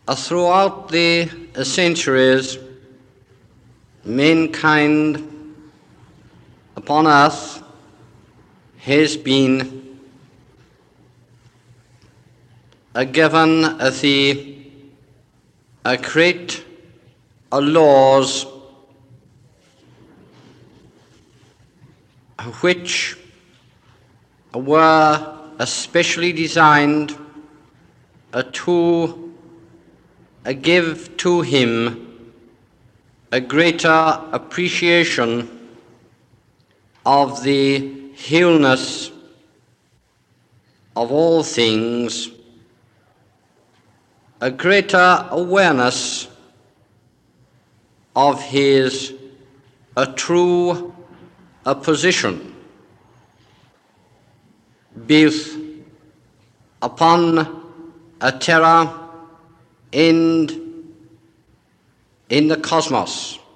Throughout the centuries, mankind upon earth has been given the great laws which were especially designed to give to him a greater appreciation of the wholeness of all things, a greater awareness of his true position, both upon a terra and in the cosmos.